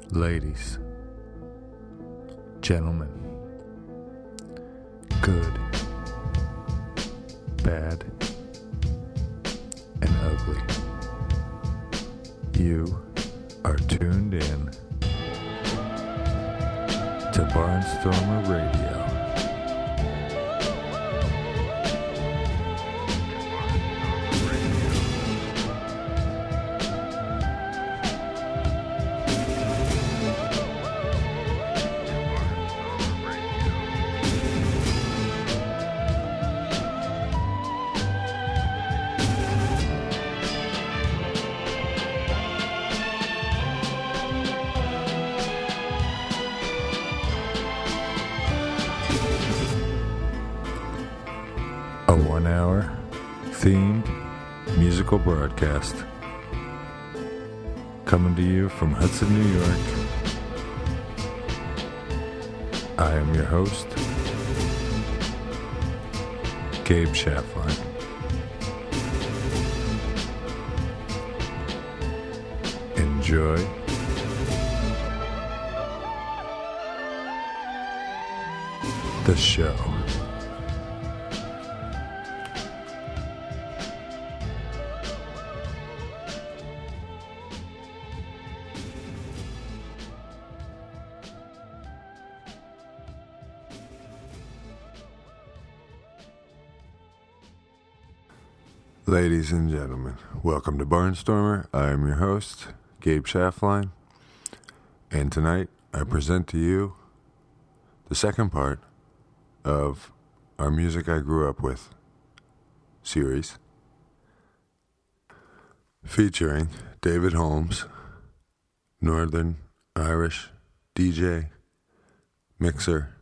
Ladies, gentlemen, good, bad, and ugly, you are tuned in to Barnstormer Radio. A 1-hour themed musical broadcast coming to you from Hudson, New York. I am your host, Gabe Schaffline. Enjoy the show. Ladies and gentlemen, welcome to Barnstormer. I am your host, Gabe Schaffline, and tonight I present to you the second part of our Music I Grew Up With series, featuring David Holmes, Northern Irish DJ, mixer,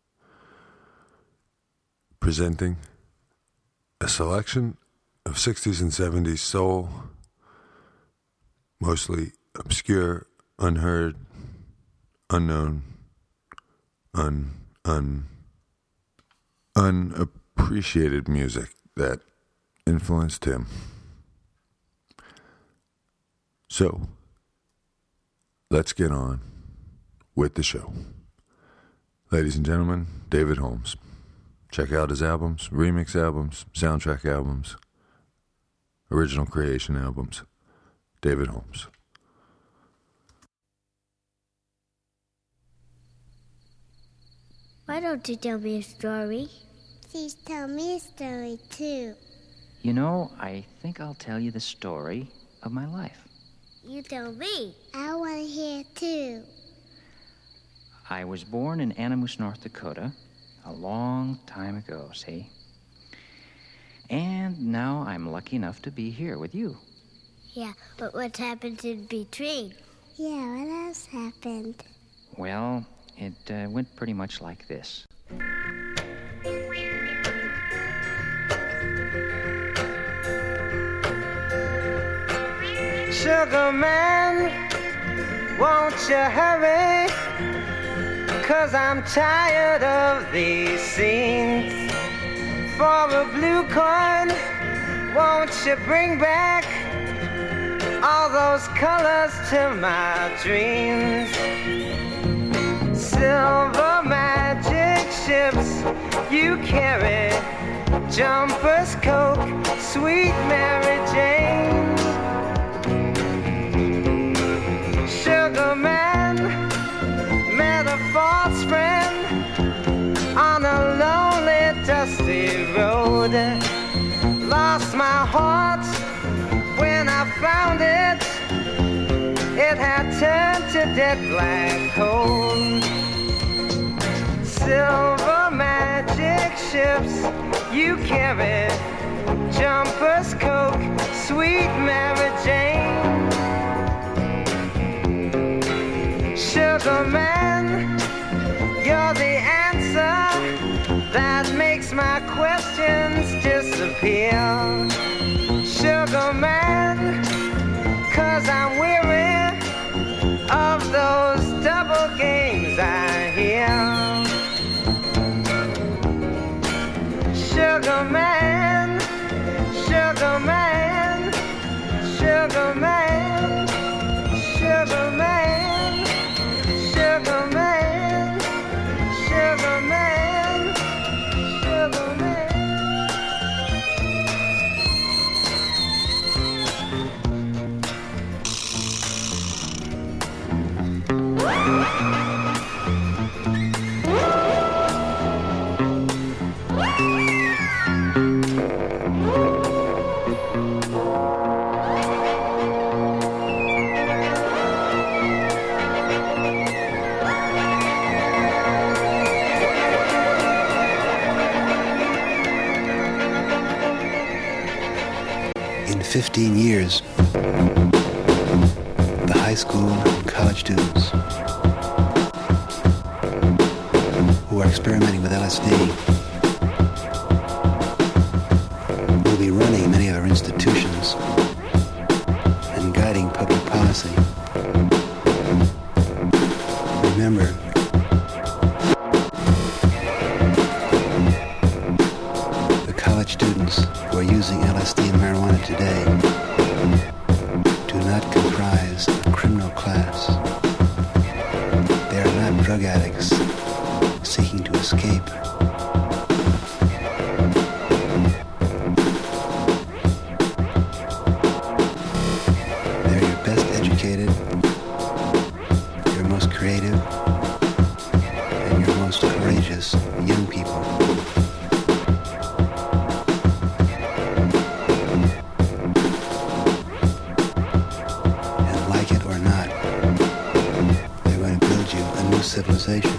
presenting a selection of 60s and 70s soul, mostly obscure, unheard, unknown, unappreciated music that influenced him. So, let's get on with the show. Ladies and gentlemen, David Holmes. Check out his albums, remix albums, soundtrack albums, original creation albums. David Holmes. Why don't you tell me a story? Please tell me a story, too. You know, I think I'll tell you the story of my life. You tell me. I want to hear, too. I was born in Animus, North Dakota, a long time ago, see? And now I'm lucky enough to be here with you. Yeah, but what's happened in between? Yeah, what else happened? Well, it went pretty much like this. Sugar man, won't you hurry? 'Cause I'm tired of these scenes. For a blue coin, won't you bring back all those colors to my dreams? Silver magic ships you carry, jumpers, Coke, sweet Mary Jane. Sugar man, met a false friend on a lonely, dusty road. Lost my heart when I found it. It had turned to dead black coal. Silver magic ships you carry, jumpers, Coke, sweet Mary Jane. Sugar man, you're the answer that makes my questions disappear. Sugar man, 'cause I'm weary of those double games I hear. Sugar man, sugar man, sugar man, sugar man. 15 years, the high school and college students who are experimenting with LSD will be running many of our institutions and guiding public policy. Remember, the college students who are using LSD and marijuana today do not comprise a criminal class. They are not drug addicts seeking to escape. They're your best educated, your most creative, and your most courageous young people. And like it or not, they're going to build you a new civilization.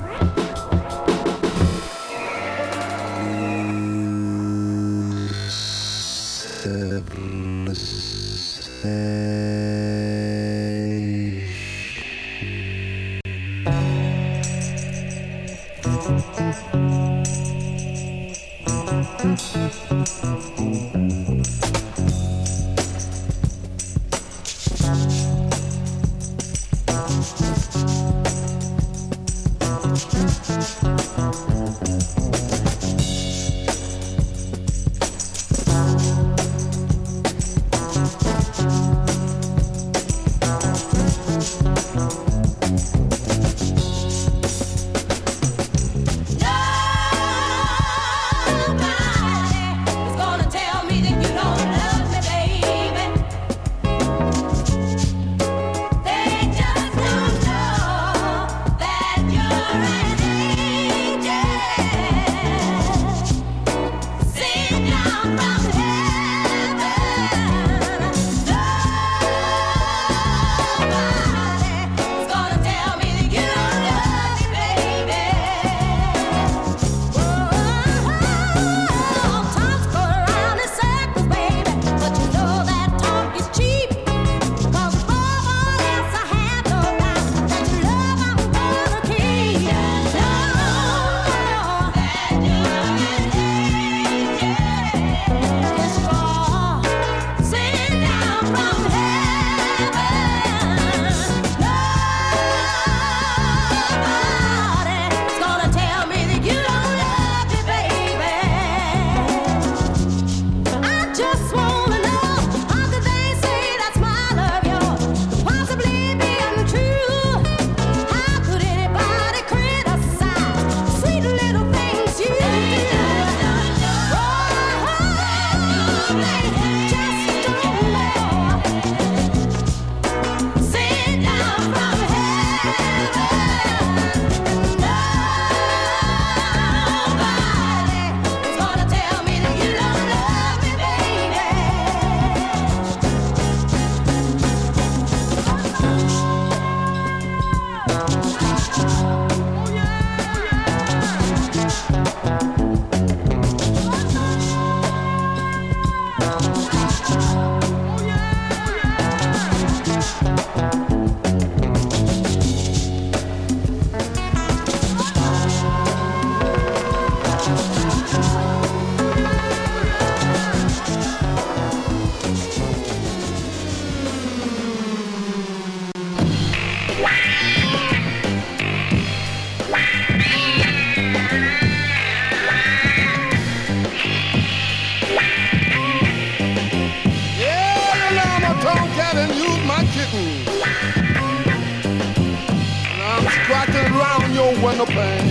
Window pane.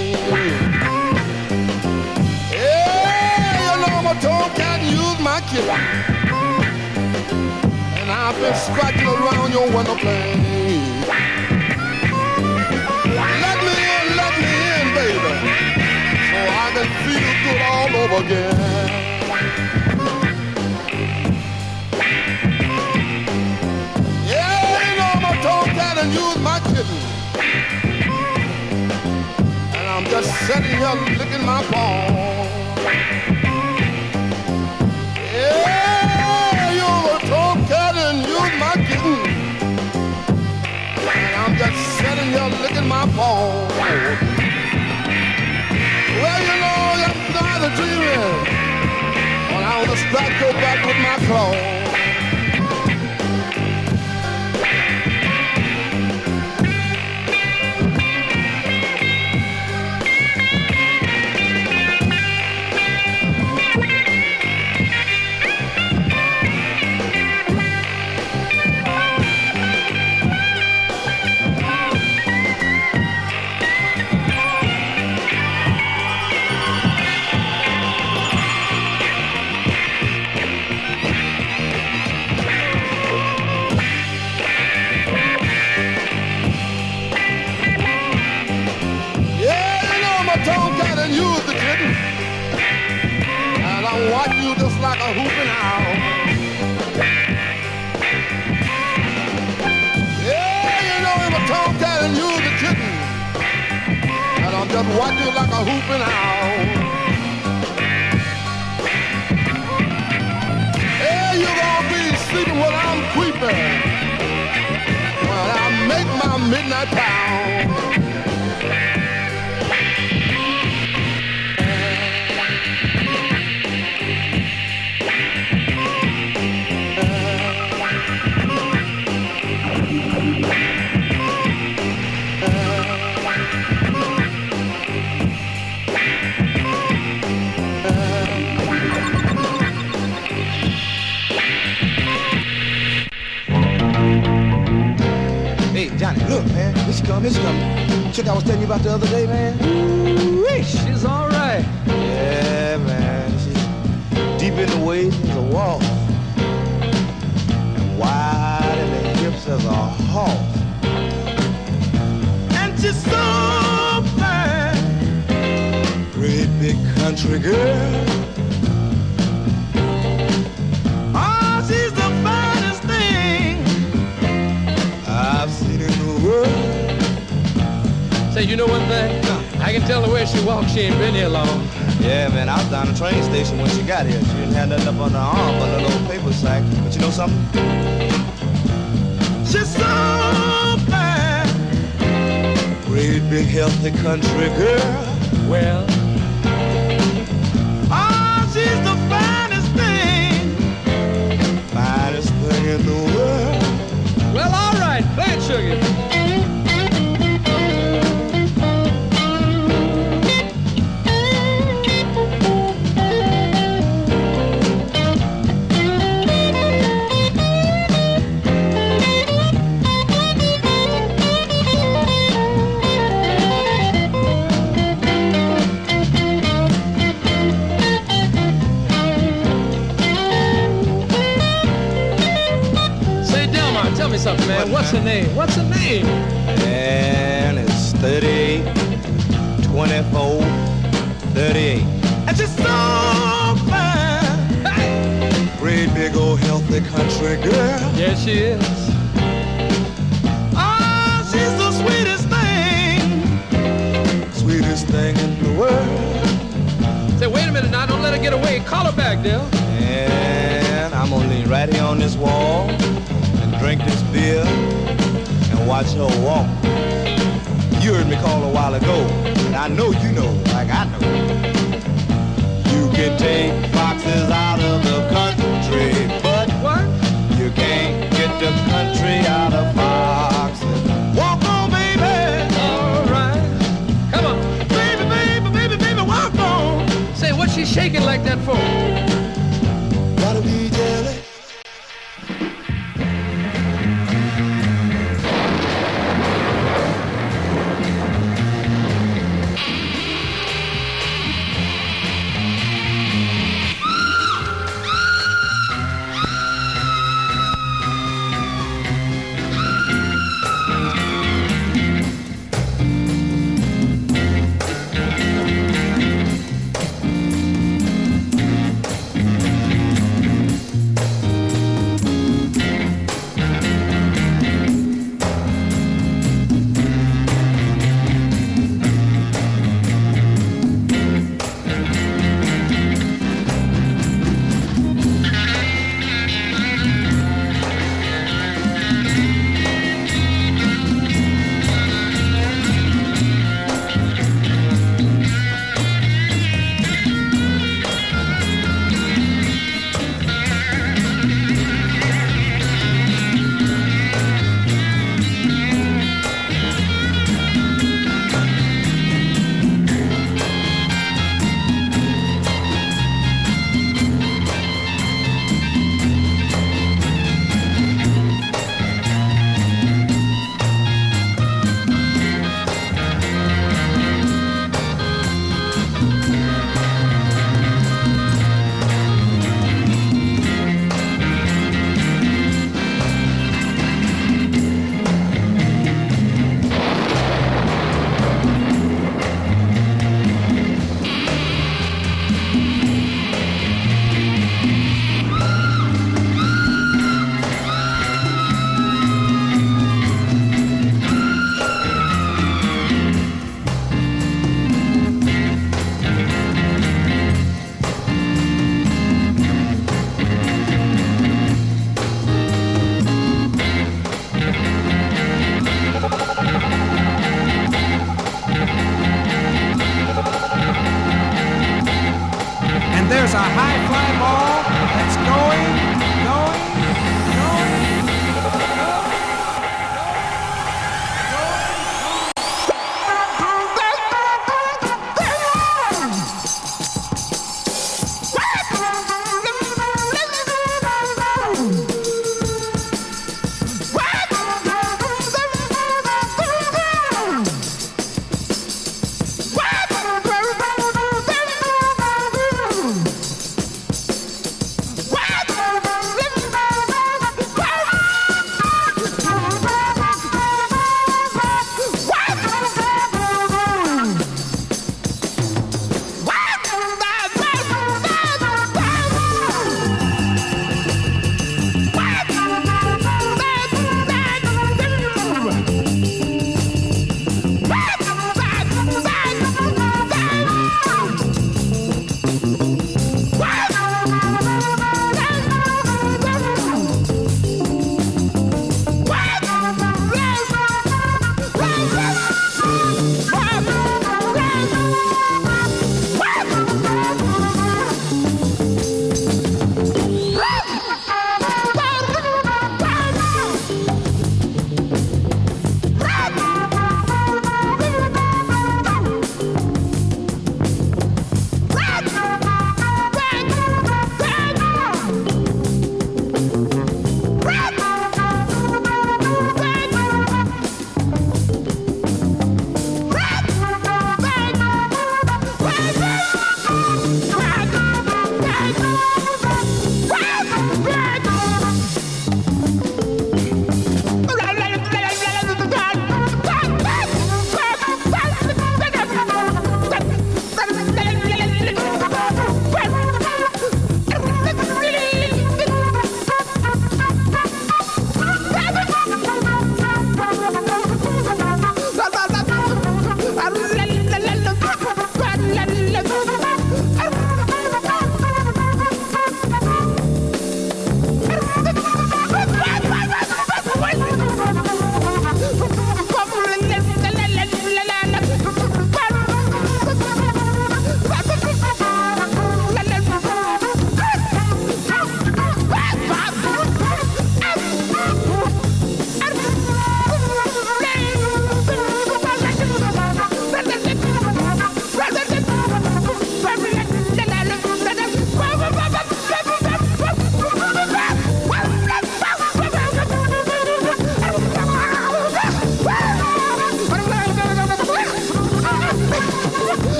Yeah, you know my tongue can't use my kitten, and I've been scratching around your window pane. Let me in, baby, so I can feel good all over again. Yeah, you know my tongue can't use my kitten, I'm just sitting here licking my paw. Yeah, you're phone. Well, you know, I'm tired of dreaming. When I want to strike your back with my claws. Watch you just like a hooping owl. Yeah, you know him a tomcat and you the kitten. And I'll just watch you like a hooping owl. Yeah, you gonna be sleeping while I'm creeping. When I make my midnight pound. Johnny, look, man, here she come. Chick I was telling you about the other day, man. Ooh, she's all right. Yeah, man, she's deep in the waist as a wall, and wide in the hips as a horse. And she's so fine, great big country girl. Oh, she's the finest thing I've seen in the world. Say, you know one thing? I can tell the way she walks, she ain't been here long. Yeah, man, I was down the train station when she got here. She didn't have nothing up on her arm but a little paper sack. But you know something? She's so fine, great big healthy country girl. Well, oh, she's the finest thing in the world. Well, all right, play it, Sugar. Tell me something, man. What's her name? What's her name? And it's 38, 24, 38. And she's so fine. Hey! Great big old healthy country girl. Yes, she is. Oh, she's the sweetest thing in the world. Say, wait a minute now. Don't let her get away. Call her back, Dale. And I'm gonna lean right here on this wall, drink this beer, and watch her walk. You heard me call a while ago, and I know you know, like I know. You can take foxes out of the country, but what? You can't get the country out of foxes. Walk on, baby. All right. Come on. Baby, walk on. Say, what's she shaking like that for? Gotta be jelly.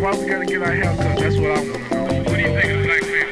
why we gotta get our hair cut? That's what I want to know. What do you think of black man?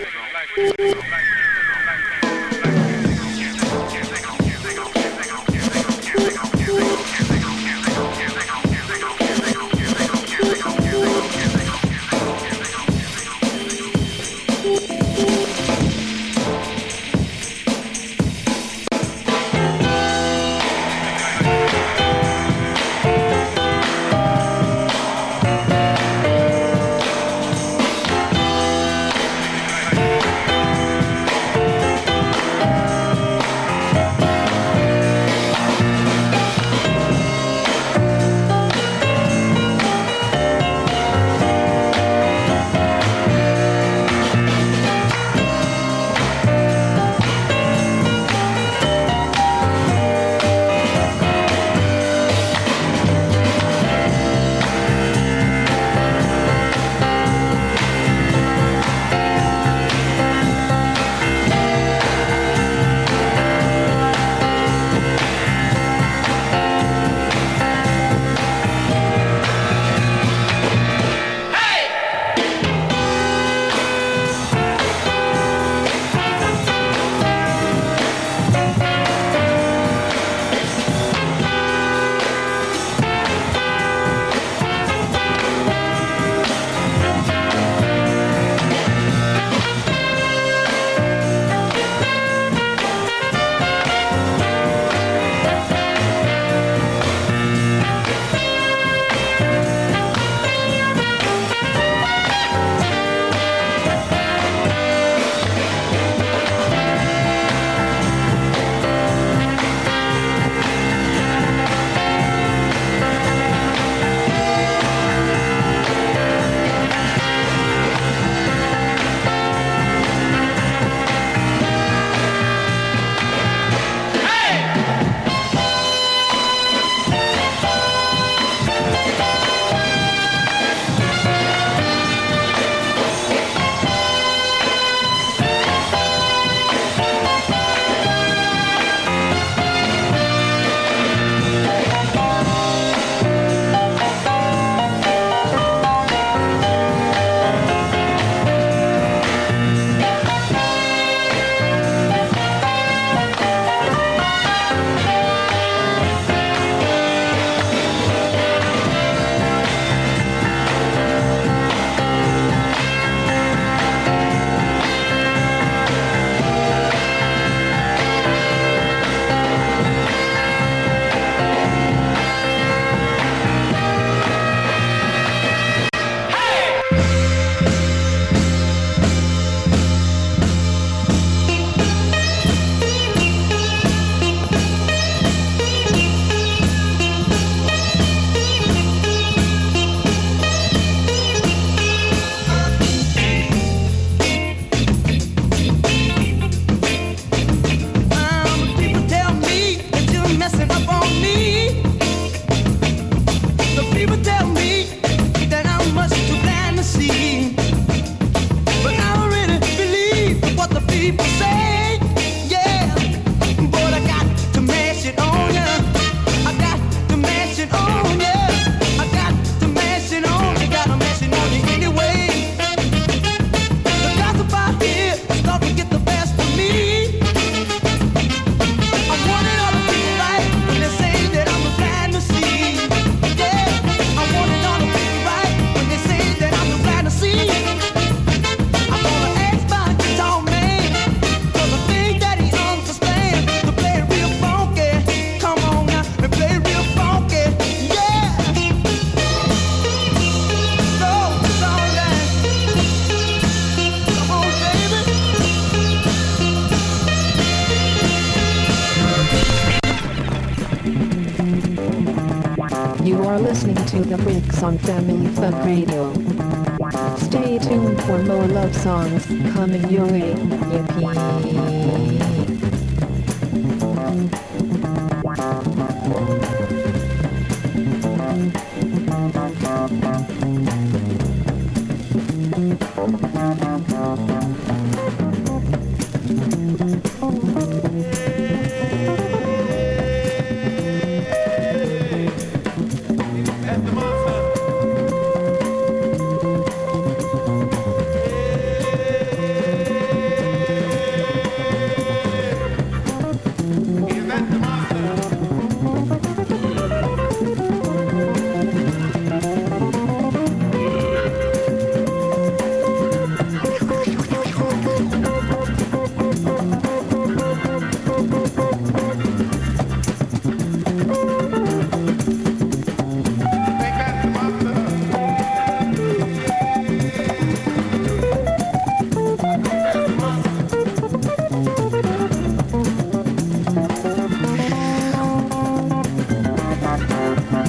You are listening to The Bricks on Family Fun Radio. Stay tuned for more love songs coming your way. Yippee!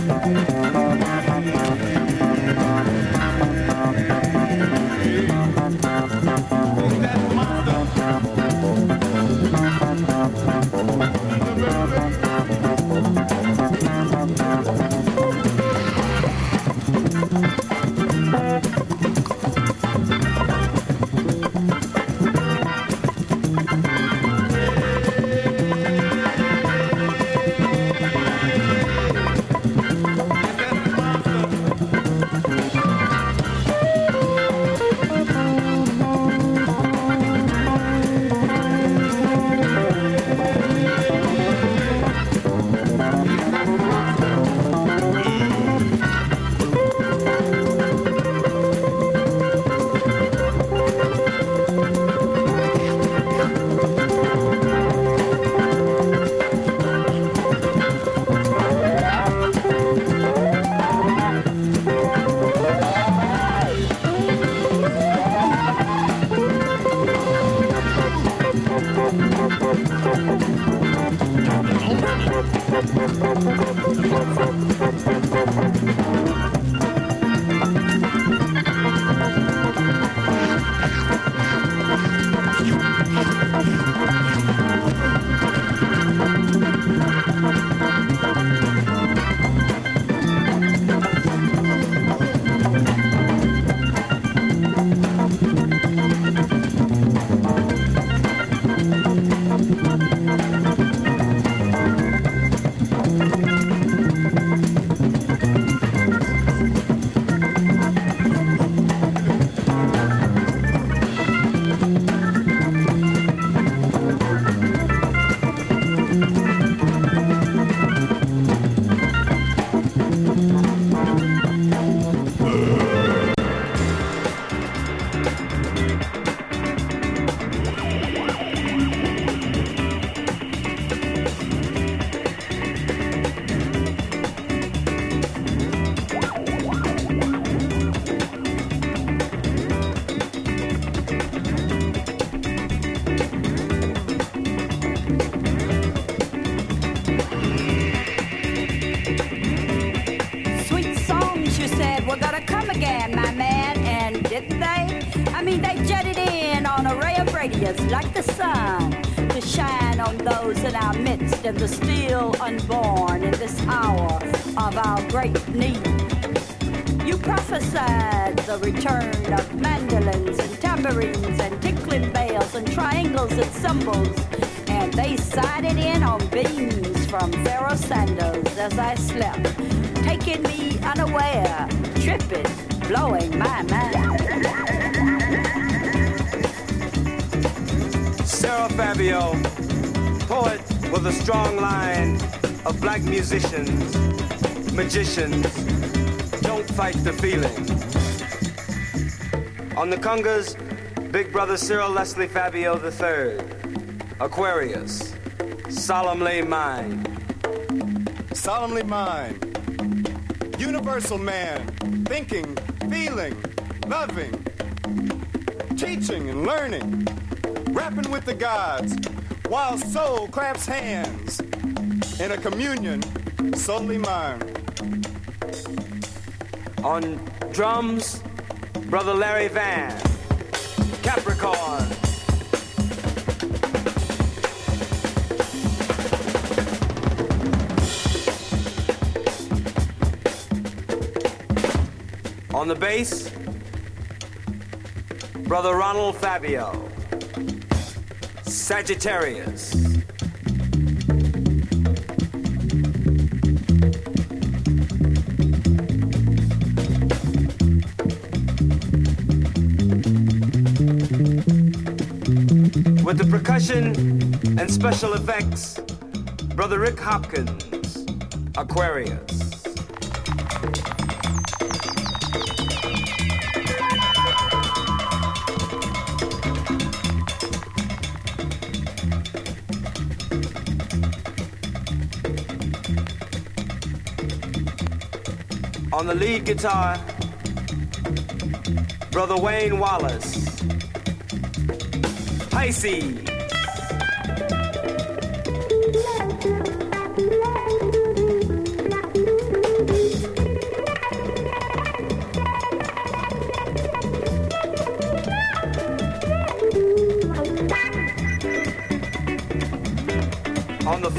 Like the sun to shine on those in our midst and the still unborn in this hour of our great need. You prophesied the return of mandolins and tambourines and tinkling bells and triangles and cymbals, and they sided in on beams from Pharaoh sandals as I slept, taking me unaware, tripping, blowing my mind. Sarah Fabio, poet with a strong line of black musicians, magicians, don't fight the feeling. On the congas, Big Brother Cyril Leslie Fabio III, Aquarius, solemnly mine. Solemnly mine. Universal man, thinking, feeling, loving, teaching and learning. Rapping with the gods, while soul claps hands in a communion solely mine. On drums, Brother Larry Van, Capricorn. On the bass, Brother Ronald Fabio, Sagittarius. With the percussion and special effects, Brother Rick Hopkins, Aquarius. On the lead guitar, Brother Wayne Wallace, Pisces.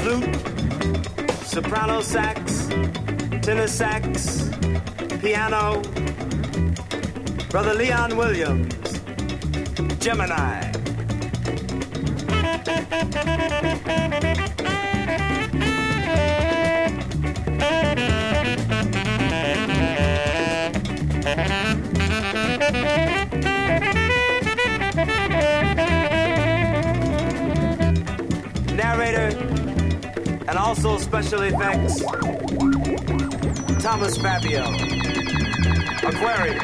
flute, soprano sax, tenor sax, piano, Brother Leon Williams, Gemini. Narrator and also special effects, Thomas Fabio, Aquarius.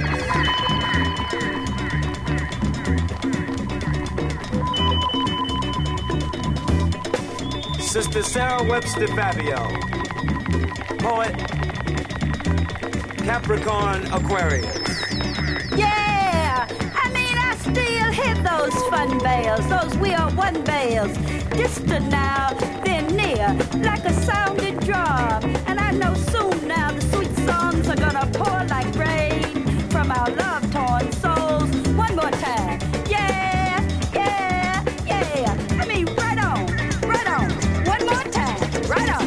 Sister Sarah Webster Fabio, poet, Capricorn Aquarius. Yeah, I mean, I still hit those fun bells, those We Are One bells, distant now, then near, like a sounding drum. And I know soon now the sweet songs are gonna pour like rain from our love-torn souls. One more time, yeah, yeah, yeah. I mean, right on, right on. One more time, right on.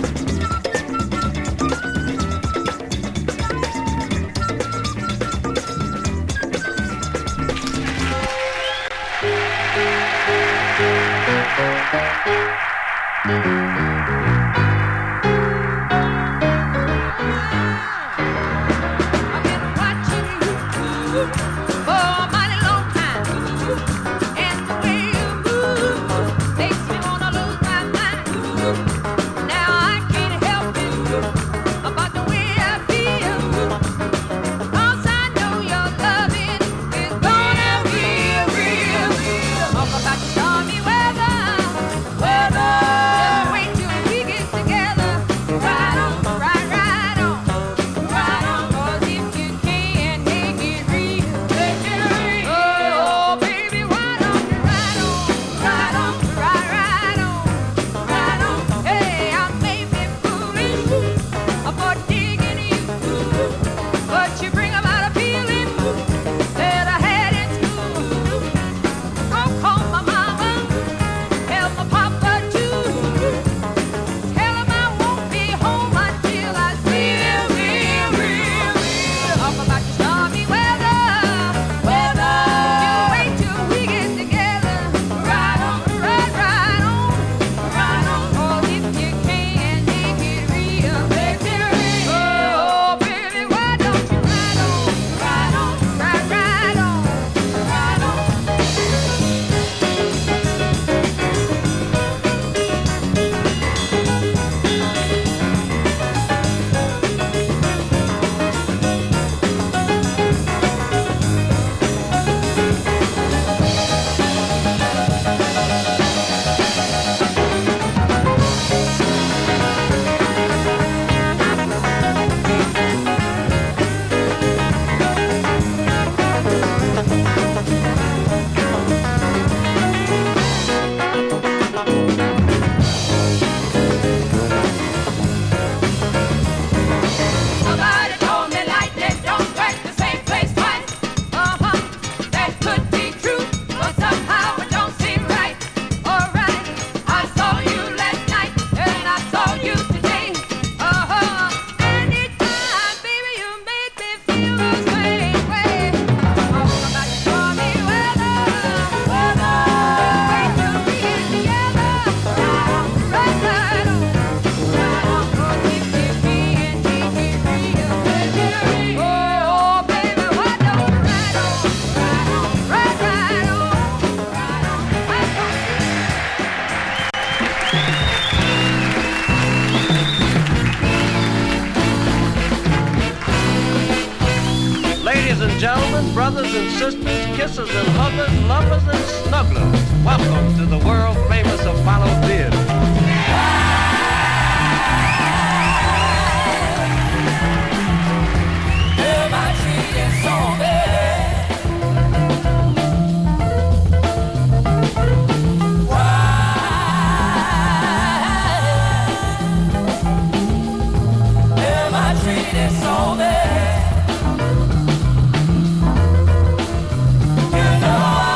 Gentlemen, brothers and sisters, kissers and huggers, lovers and snugglers, welcome to the world famous Apollo Theater.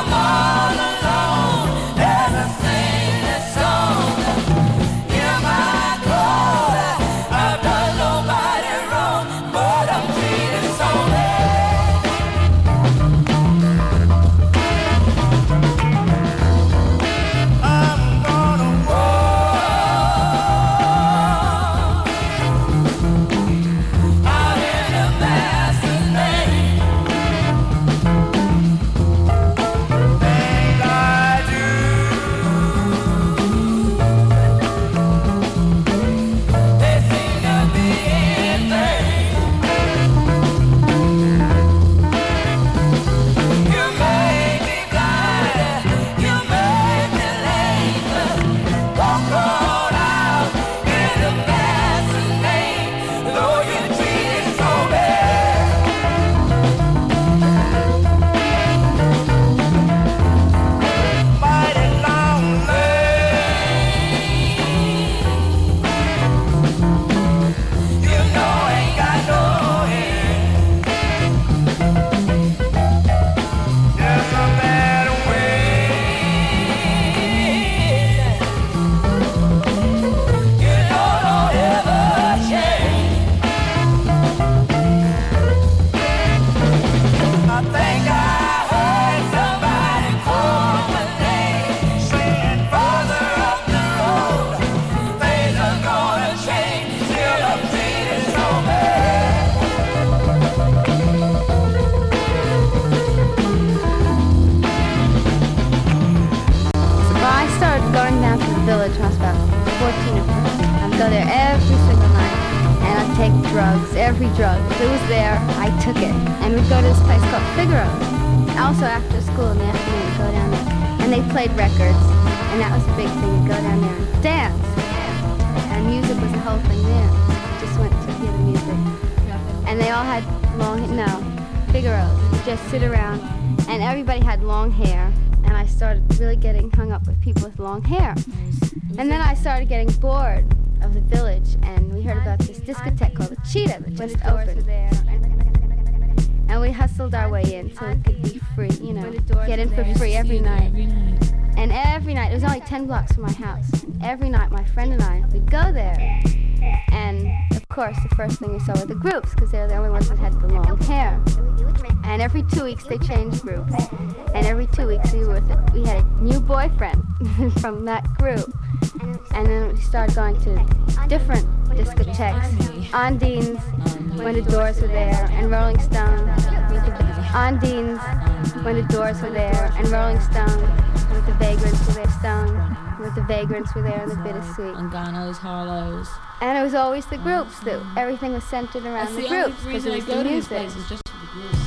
As I sing this song, free drugs. It was there. I took it. And we'd go to this place called Figaro. Also after school in the afternoon, we'd go down there. And they played records. And that was a big thing. We'd go down there and dance. And music was the whole thing there. Just went to hear the music. And they all had Figaro. You just sit around. And everybody had long hair. And I started really getting hung up with people with long hair. And then I started getting bored of the village, and we heard about this discotheque called the Cheetah that just opened. And we hustled our way in so it could be free, get in for free every night. And every night, it was only 10 blocks from my house. And every night, my friend and I would go there. And of course, the first thing we saw were the groups, because they were the only ones that had the long hair. And every 2 weeks, they changed groups. And every 2 weeks, we had a new boyfriend from that group. And then we started going to different discotheques. Ondines, when the Doors were there, and Rolling Stone. Ondines, when the Doors were there, and Rolling Stone, with the Vagrants were there, and the Bittersweet. And Ganos, Harlows. And it was always the groups, that everything was centered around the groups, because it was the music. Just for the groups.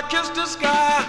I kiss the sky.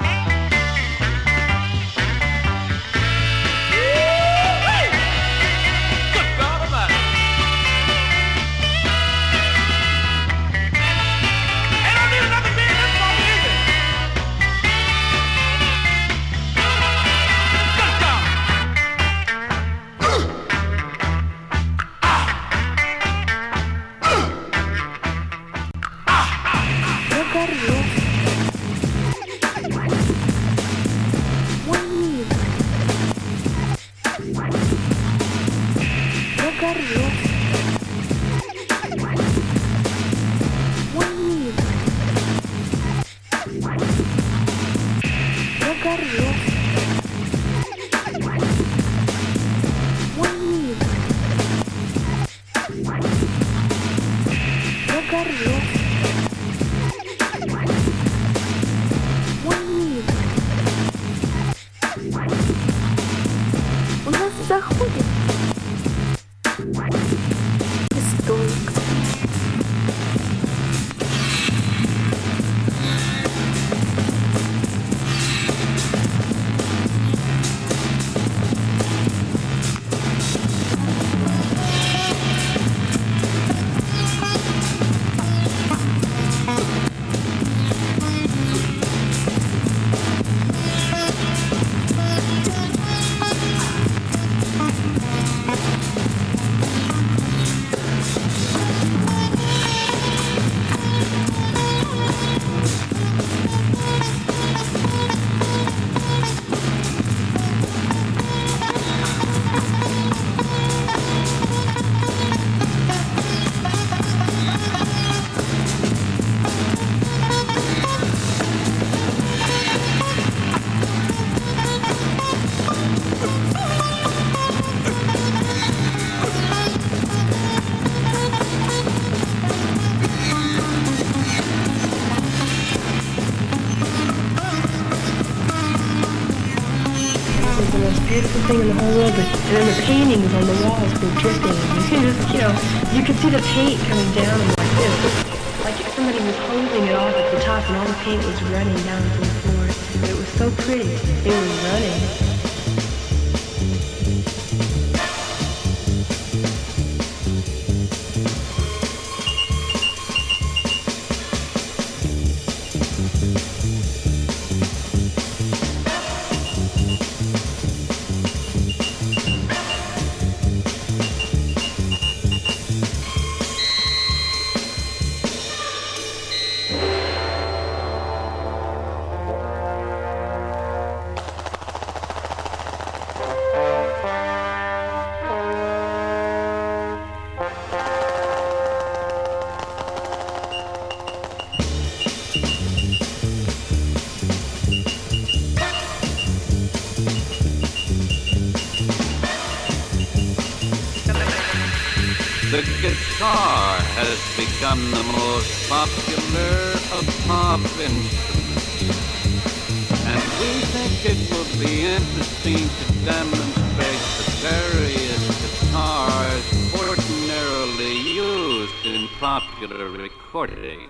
Beautiful thing in the whole world, and then the paintings on the walls were dripping. You could see the paint coming down and like this, like if somebody was hosing it off at the top, and all the paint was running down to the floor. It was so pretty. It was running. The guitar has become the most popular of pop instruments, and we think it will be interesting to demonstrate the various guitars ordinarily used in popular recordings.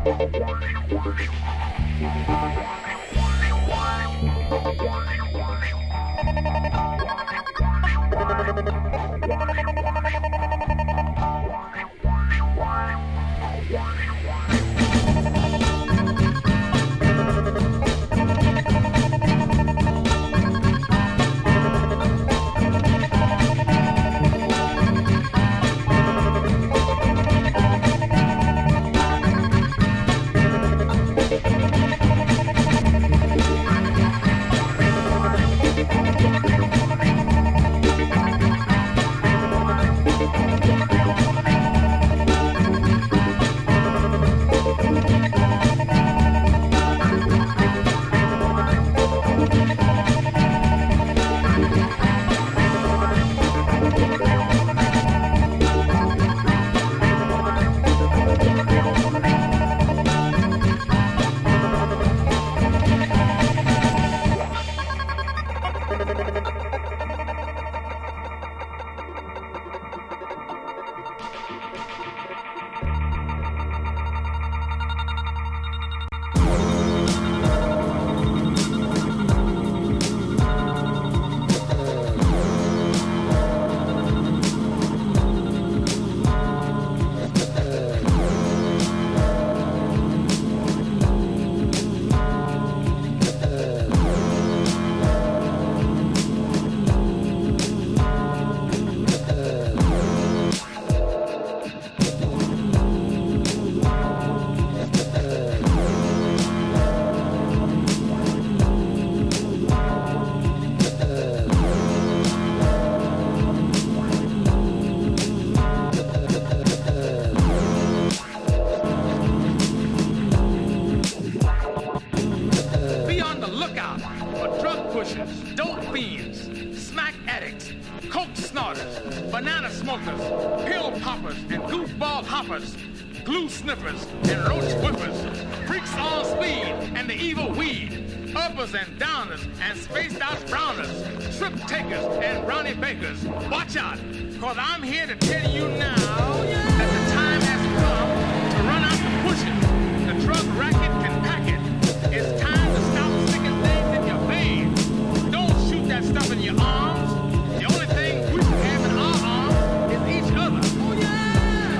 glue sniffers and roach whippers, freaks on speed and the evil weed, uppers and downers and spaced out browners, trip takers and brownie bakers. Watch out, cause I'm here to tell you now that the time has come to run out the bushes. The drug racket can pack it. It's time to stop sticking things in your veins. Don't shoot that stuff in your arms. The only thing we should have in our arms is each other. Oh yeah!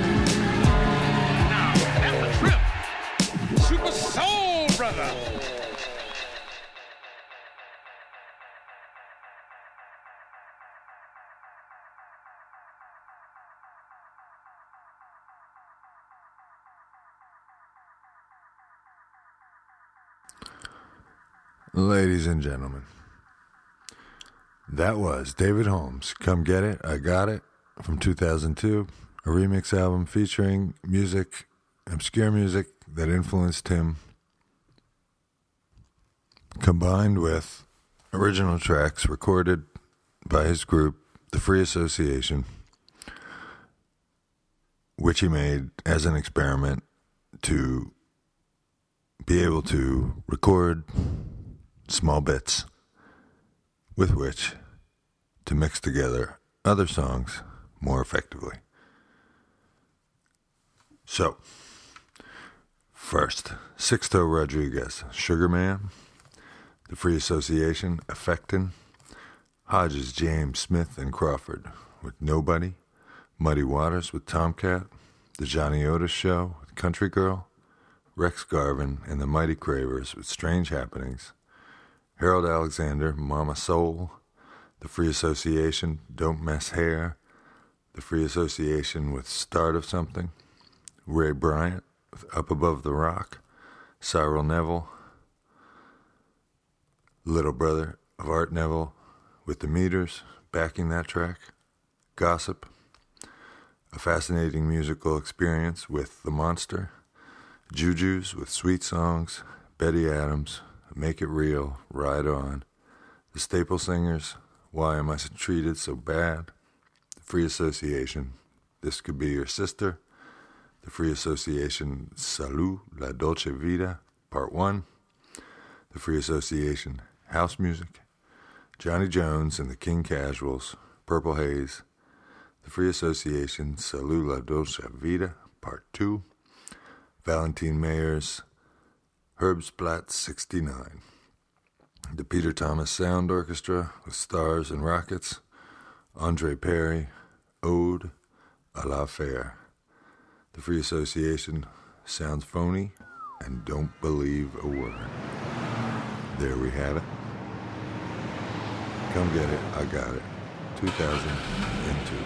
Now, that's a trip. Super Soul Brother. Ladies and gentlemen, that was David Holmes, Come Get It, I Got It, from 2002, a remix album featuring music, obscure music that influenced him, combined with original tracks recorded by his group, The Free Association, which he made as an experiment to be able to record small bits with which to mix together other songs more effectively. So, first, Sixto Rodriguez, Sugar Man, The Free Association, Affectin', Hodges, James, Smith, and Crawford with Nobody, Muddy Waters with Tomcat, The Johnny Otis Show with Country Girl, Rex Garvin and the Mighty Cravers with Strange Happenings, Harold Alexander, Mama Soul, The Free Association, Don't Mess Hair, The Free Association with Start of Something, Ray Bryant with Up Above the Rock, Cyril Neville, Little Brother of Art Neville with The Meters, backing that track, Gossip, A Fascinating Musical Experience with The Monster, Jujus with Sweet Songs, Betty Adams, Make It Real, Ride On, The Staple Singers, Why Am I Treated So Bad, The Free Association, This Could Be Your Sister, The Free Association, Salud, La Dolce Vita, Part 1, The Free Association, House Music, Johnny Jones and the King Casuals, Purple Haze, The Free Association, Salud, La Dolce Vita, Part 2, Valentine Mayer's Herbstblatt 69. The Peter Thomas Sound Orchestra with Stars and Rockets. Andre Perry, Ode à la Faire. The Free Association, Sounds Phony and Don't Believe a Word. There we have it. Come get it, I got it. 2002.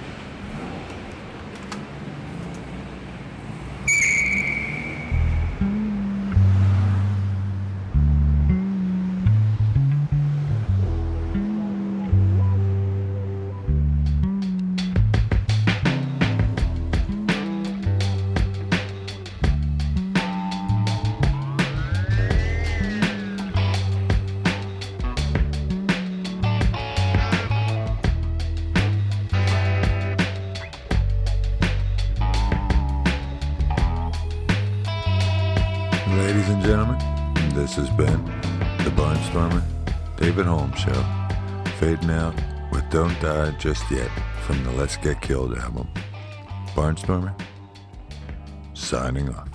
Ladies and gentlemen, this has been the Barnstormer David Holmes Show, fading out with Don't Die Just Yet from the Let's Get Killed album. Barnstormer, signing off.